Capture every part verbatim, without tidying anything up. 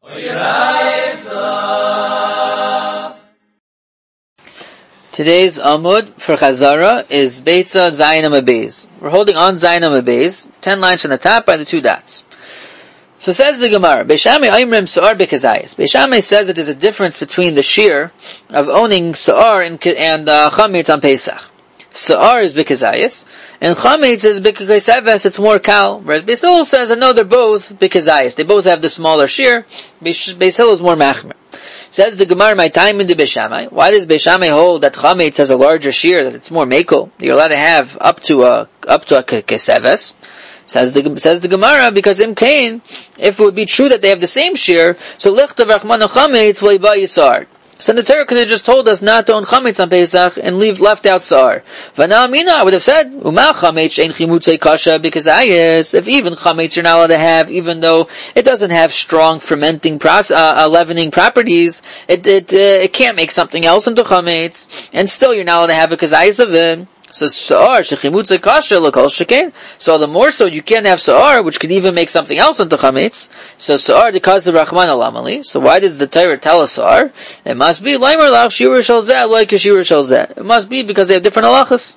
Today's Amud for Chazara is Beitza Zayin Amabez. We're holding on Zayin Amabez, ten lines from the top by the two dots. So says the Gemara, Beishamai Aimrim Sa'ar Bekazayis. Beishamai says that there's a difference between the shear of owning Sa'ar and, and uh, Chametz on Pesach. Sa'ar is Bekazayis, and Chametz is Bekazayis, it's more kal. Whereas Beis Hillel says, no, they're both Bekazayis. They both have the smaller shear. Beis Hillel is more Machmer. Says the Gemara, my time in the Beishamai. Why does Beishamai hold that Chametz has a larger shear, that it's more mekel? You're allowed to have up to a, up to a keseves. Says the, says the Gemara, because Im Kain, if it would be true that they have the same shear, so Lichtav Rachman Chametz V'Iba Yisar. So the Torah could have just told us not to own Chametz on Pesach and leave left out Sa'ar. V'na Amina, I would have said, Uma Chametz Ein Chimutzei Kasha, because ayes, if even Chametz you're not allowed to have, even though it doesn't have strong fermenting, process, uh, uh, leavening properties, it it, uh, it can't make something else into Chametz, and still you're not allowed to have it because ayes of it. So Sa'ar, Shechimutze Kasha, L'Kol Shekain. So the more so, you can't have Sa'ar, which could even make something else into Chametz. So Sa'ar, because the Rachman Alamali. So why does the Torah tell us Sa'ar? It must be, Laimer Lach, Shirur Shal Zeh, like a Shirur Shal Zeh. It must be because they have different halachas.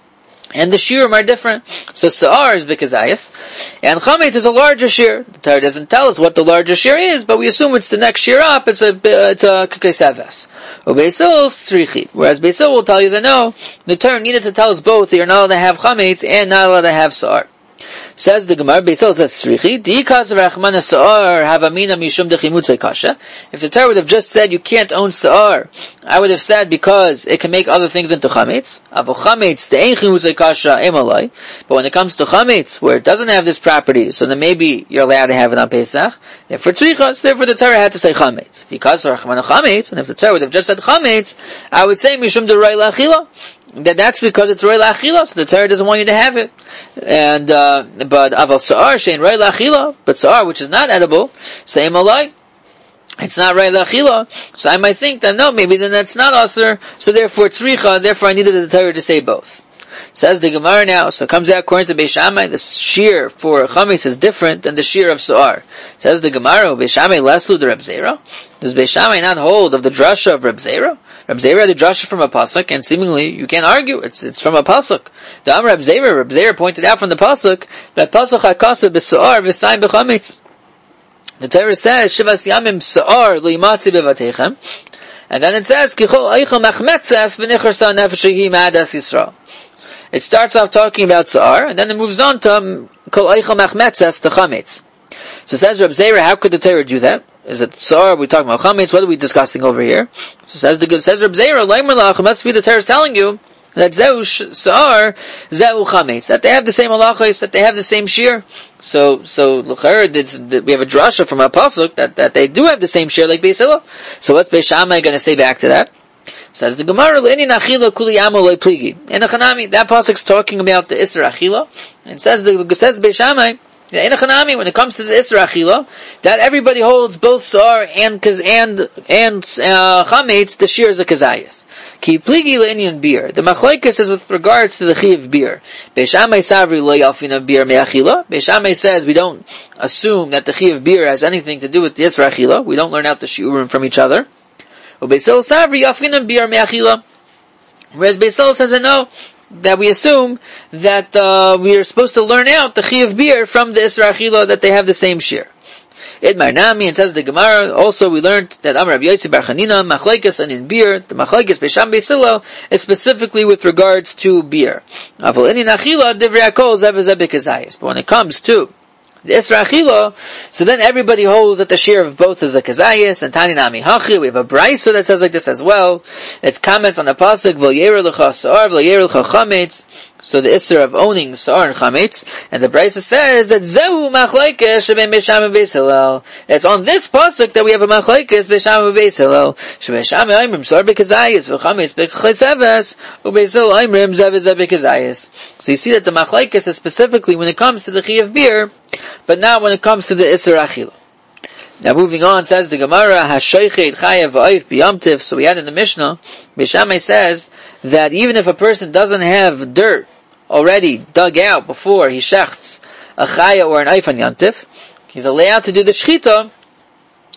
And the shiurim are different. So Sa'ar is Bekazayis, and Chametz is a larger shear. The Torah doesn't tell us what the larger shear is, but we assume it's the next shear up, it's a, it's a Kekeseves. Beis Hillel Tzrichi. Whereas Beis Hillel will tell you that no, the Torah needed to tell us both that you're not allowed to have Chametz and not allowed to have Sa'ar. Says the Gemara, Beis Hillel says Tzrichi, Dikas Rachman Sa'ar Havamina Mishum Dechimutzei Kasha. If the Torah would have just said you can't own Sa'ar, I would have said because it can make other things into Chametz. Avo Chametz the Ein Chimutzei Kasha Emalai. But when it comes to Chametz, where it doesn't have this property, so then maybe you're allowed to have it on Pesach. Therefore Tzricha, therefore the Torah had to say Chametz. If Dikas Rachman Chametz, and if the Torah would have just said Chametz, I would say Mishum Derai Lachila. That that's because it's Rei Lachila, so the Torah doesn't want you to have it. And, uh, but Aval Sa'ar, Shein Rei Lachila, but Sa'ar, which is not edible, same alike, it's not Rei Lachila, so I might think that no, maybe then that's not Asr, so therefore Tzricha, therefore I needed the Torah to say both. Says the Gemara now, so it comes out according to Beishamai, the shear for Chametz is different than the shear of Sa'ar. Says the Gemara, Beishamai leslu de Reb Zera? Does Beishamai not hold of the drasha of Reb Zera? Reb Zera had a drasha from a pasuk, and seemingly you can't argue, it's it's from a pasuk. The Amar Reb Zera, Reb Zera pointed out from the pasuk, that pasuk hakasa b'Sa'ar v'sayim b'Chametz. The Torah says, Shivas Yamim Sa'ar li'matzi b'vatechem, and then it says, Kichol eichel machmetzes v'nichar nefesh ma'adas Yisrael. It starts off talking about Sa'ar, and then it moves on to Kol Eichel Machmetzes to Chametz. So says Reb Zera, how could the Torah do that? Is it Sa'ar? We're talking about Chametz. What are we discussing over here? So says the says Reb Zera, Leimer Lach, it must be the Torah is telling you that Zeu Sa'ar, Zeu Chametz, that they have the same halachos, that they have the same shear. So, so we have a drasha from a pasuk that, that they do have the same shear like Beis Hillel. So what's Beis Shammai going to say back to that? Says the Gemara, "Le'ini nachila kuli amo loy pligi." And the Chanami, that pasuk's talking about the Isra Achila, and says the says Beis Shammai, in the Chanami, when it comes to the Isra Achila, that everybody holds both Sa'ar and and and uh, Chametz, the shear is a kazayas. Ki pligi le'inyan beer. The machlokes is with regards to the chi of beer. Beis Shammai savri lo yalfina beer me'achila. Beis Shammai says we don't assume that the chi of beer has anything to do with the Isra Achila. We don't learn out the shiurim from each other. Whereas Beis Hillel says no, that we assume that uh, we are supposed to learn out the chi of beer from the Isra Achila, that they have the same shear. Idmar Nami, and says the Gemara, also we learned that Amar Rabbi Yossi Bar Chanina, machlekes and in beer, the machlekes Beis Shammai Beis Hillel is specifically with regards to beer. But when it comes to the Isra Achila, so then everybody holds that the shear of both is a kazayis, and Tani Nami Hachi, we have a brisa that says like this as well. It's comments on the pasuk, V'yer l'cha Sa'ar, V'yer l'cha Chametz, so the Isra of owning Sa'ar and Chametz, and the brisa says that Zehu machlekes shebein Beis Shammai Beis Hillel. It's on this pasuk that we have a machlekes Beis Shammai Beis Hillel. Shebein Shammai Aimrim Sa'ar bekazayis, V'chametz b'cheseves, U'Beis Hillel Aimrim Zevez bekazayis. So you see that the machlekes is specifically when it comes to the chi of beer, but not when it comes to the Isra Achila. Now moving on, says the Gemara, Hashoichet Chayav V'Oif B'Yomtiv. So we had in the Mishnah, Beis Shammai says that even if a person doesn't have dirt already dug out before he shechts a Chaya or an Oif on Yomtiv, he's allowed to do the Shechita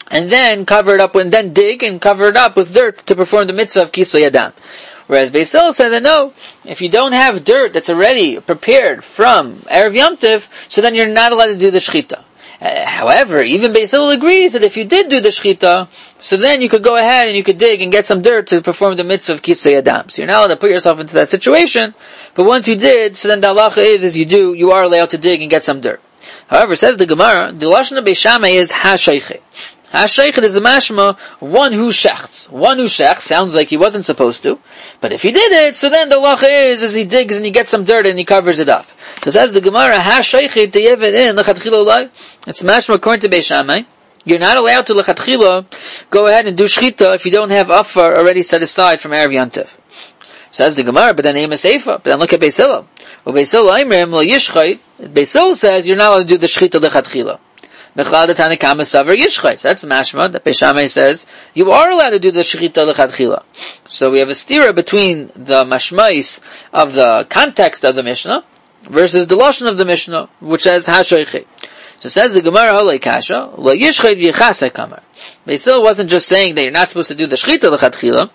and then cover it up, and then dig and cover it up with dirt to perform the mitzvah of Kisvei Yadam. Whereas Beis Hillel said that no, if you don't have dirt that's already prepared from Erev Yom Tov, so then you're not allowed to do the Shechita. Uh, however, even Beis Hillel agrees that if you did do the Shechita, so then you could go ahead and you could dig and get some dirt to perform the mitzvah of Kisvei Yadam. So you're not allowed to put yourself into that situation, but once you did, so then the halacha is, is you do, you are allowed to dig and get some dirt. However, says the Gemara, the lashon of Beis Shammai is ha-shaychet. Ha-shaychet is a mashma, one who shechts. One who shechts sounds like he wasn't supposed to, but if he did it, so then the halacha is, is he digs and he gets some dirt and he covers it up. So says the Gemara, ha-shaychet teyevet in lechatchila olai. It's mashma according to Beis Shammai. You're not allowed to lechatchila go ahead and do shchita if you don't have afar already set aside from Erev Yom Tov. Says the Gemara, but then aim a seifa. But then look at Beis Hillel. Well, Beis Hillel aimrim lo yishchait. Beis Hillel says you're not allowed to do the shchita lechatchila. Mechlad tanakama savar yishchait. So that's mashma that Beis Shammai says you are allowed to do the shchita lechatchila. So we have a stira between the mashmais of the context of the Mishnah versus the lashon of the Mishnah, which says ha-shaychet. So says the Gemara, Halei Kasha, lo yishchait v'yichasek kamar. Beis Hillel wasn't just saying that you're not supposed to do the shchita lechatchila.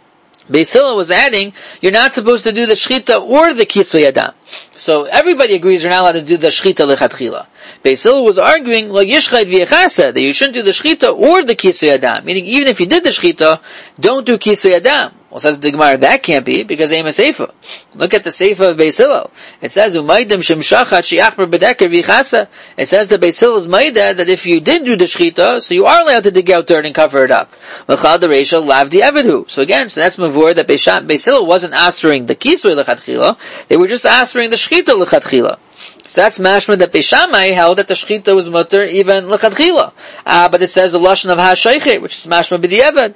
Beis Hillel was adding, you're not supposed to do the shchita or the kisvei yadam. So everybody agrees you're not allowed to do the shchita lechatchila. Beis Hillel was arguing, lo yishchait v'yichasek, that you shouldn't do the shchita or the kisvei yadam. Meaning, even if you did the shchita, don't do kisvei yadam. Well, says the Gemara, that can't be, because aim a seifa. Look at the seifa of Beis Hillel. It says, umaydim shem shachat shiachbar bedeker v'yichasa. It says the Beis Hillel's maida that if you did do the shchita, so you are allowed to dig out dirt and cover it up. L'chad dereisha lav di evidhu. So again, so that's mavur that Beis Hillel wasn't answering the kisvei lechatchila, they were just answering the shchita lechatchila. So that's mashma that Beis Shammai held that the shchita was mutter even lechatchila. Uh, but it says the lashon of ha-shaychet, which is mashma b'di'evad.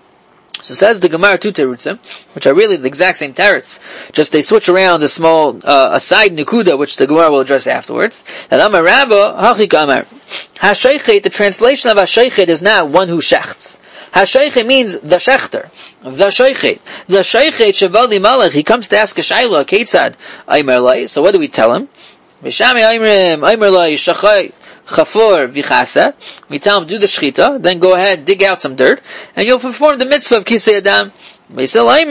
So says the Gemara two terutzim, which are really the exact same teretz, just they switch around a small, uh, a side nekuda, which the Gemara will address afterwards. That Amar Rabba, Hachik Amar. Ha-shaychet, the translation of ha-shaychet is not one who shechts. Ha-shaychet means the shechter. The shaychet. The shaychet shavali malach, he comes to ask a shayla, Ketzad, Aymer Lai. So what do we tell him? Mishami Aymerim, Aymer Lai, Shachay, Chafor v'chasa. We tell him do the shchita, then go ahead, dig out some dirt, and you'll perform the mitzvah of kisvei yadam. Beis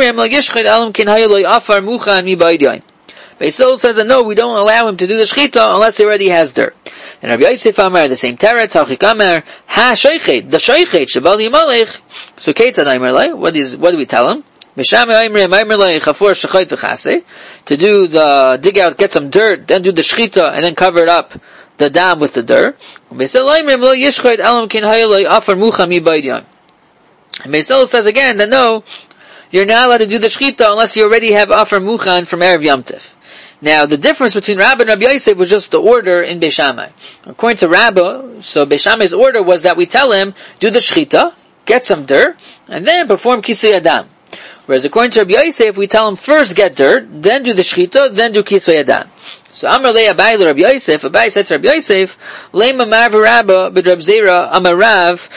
Hillel says that no, we don't allow him to do the shchita unless he already has dirt. And Rabbi Yosef Amar, the same teretz, Hachik Amar, ha shaychet, the shaychet shabal yimalech. So Ketzad Aymer Lai, what is what do we tell him? To do the dig out, get some dirt, then do the shchita, and then cover it up, the dam with the dirt. Beis Hillel says again that no, you're not allowed to do the shchita unless you already have afar muchan from Erev Yom Tov. Now, the difference between Rabba and Rabbi Yosef was just the order in Beis Shammai. According to Rabba, so Beis Shammai's order was that we tell him, do the shchita, get some dirt, and then perform kisvei yadam. Whereas according to Rabbi Yosef, we tell him first get dirt, then do the shchita, then do kisvei yadam. So Amar Lei Abai Rabbi Yosef, Abai said to Rabbi Yosef, Leima Mar v'Rabba b'Rab Zera Amarav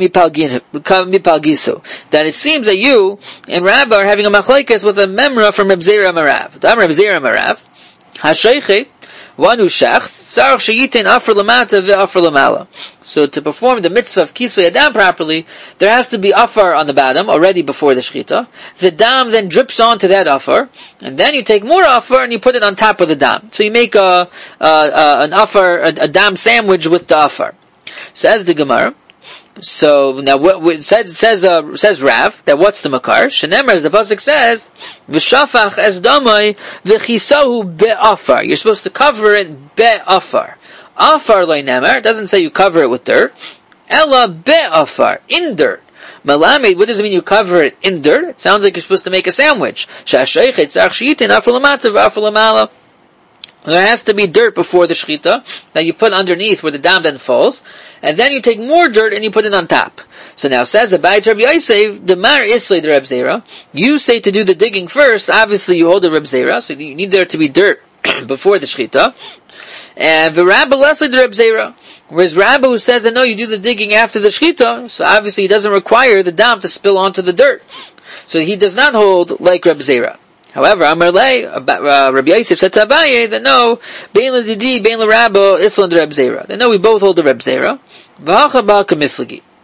kamipalgiso. That it seems that you and Rabba are having a machlokes with a memra from Rab Zera Amarav. Amar Rab Zera Amarav, HaShaychet, one who shecht, Sarach sheyitin afar lamata ve'afar lamala. So to perform the mitzvah of kisvei yadam properly, there has to be afar on the bottom already before the shchita. The dam then drips onto that afar, and then you take more afar and you put it on top of the dam. So you make a, a, a an afar, a, a dam sandwich with the afar. Says the Gemara. So now what, what says says uh, says Rav that what's the makar? Shenemar, as the pasuk says, v'shafach es damai v'chisahu be'afar. You're supposed to cover it be'afar. Afar loy nemar doesn't say you cover it with dirt. Ella be'afar, in dirt. Malamed, what does it mean you cover it in dirt? It sounds like you're supposed to make a sandwich. Shashaychet tzarich sheyitin afar lamata v'afar lamala. There has to be dirt before the shchita that you put underneath where the dam then falls, and then you take more dirt and you put it on top. So now says Abai to Rabbi Yosef, the Mar Islay the Reb Zera. You say to do the digging first. Obviously, you hold the Reb Zera, so you need there to be dirt before the shchita. And the Rabbi Leslie the Reb Zera. Whereas Rabbi who says that no, you do the digging after the shchita, so obviously he doesn't require the dam to spill onto the dirt. So he does not hold like Reb Zera. However, Amar Lei, uh, Rabbi Yosef said to Abaye that no, Bein l'Didi, Bein l'Rabbo, Islan the Reb Zera. That no, we both hold the Reb Zera. V'hacha ba kamiflagi.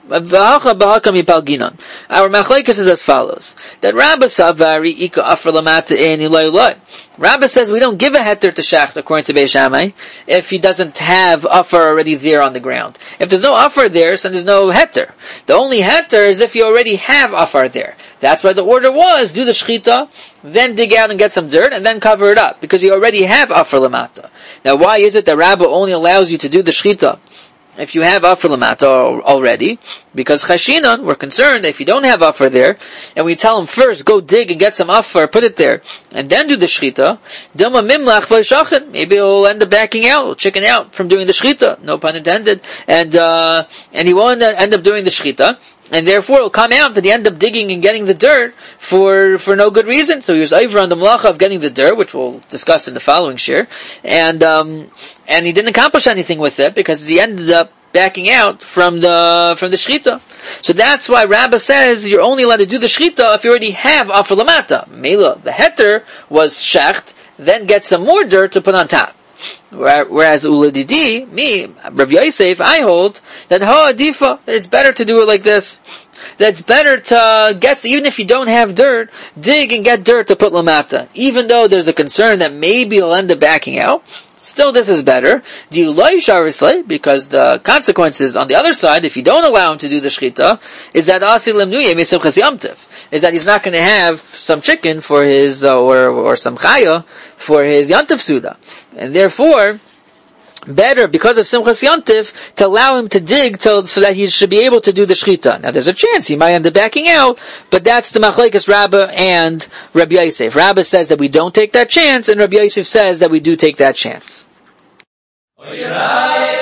Our machlekes is as follows: that Rabba Savari Ika Afar Lamata in Ilay Ilay. Rabba says we don't give a heter to Shacht according to Beis Shammai if he doesn't have Afar already there on the ground. If there's no Afar there, so there's no heter. The only heter is if you already have Afar there. That's why the order was do the shchita, then dig out and get some dirt, and then cover it up, because you already have Afar Lamata. Now why is it that Rabba only allows you to do the shchita if you have Afar Lamata already? Because Chashinan, we're concerned that if you don't have Afar there, and we tell him first, go dig and get some Afar, put it there, and then do the Shechita, Dilma Mimlach V'Shachin, maybe he'll end up backing out, or chicken out from doing the Shechita, no pun intended, and, uh, and he won't end up doing the Shechita, and therefore it'll come out that he end up digging and getting the dirt for, for no good reason. So he was over on the Malacha of getting the dirt, which we'll discuss in the following shir, and, um, and he didn't accomplish anything with it, because he ended up backing out from the from the shchita. So that's why Rabbah says you're only allowed to do the shchita if you already have Afar Lamata. Mela, the heter was shecht, then get some more dirt to put on top. Whereas Uladidi, me, Rabbi Yosef, I hold that ha adifa, it's better to do it like this. That's better to get, even if you don't have dirt, dig and get dirt to put lamata. Even though there's a concern that maybe it'll end up backing out, still this is better. Because the consequences on the other side, if you don't allow him to do the shchita, is that is that he's not going to have some chicken for his, uh, or, or some chaya for his yantiv suda. And therefore, better, because of Simchas Yantiv, to allow him to dig till, so that he should be able to do the shchita. Now there's a chance he might end up backing out, but that's the machlekes Rabbah and Rabbi Yosef. Rabbah says that we don't take that chance, and Rabbi Yosef says that we do take that chance.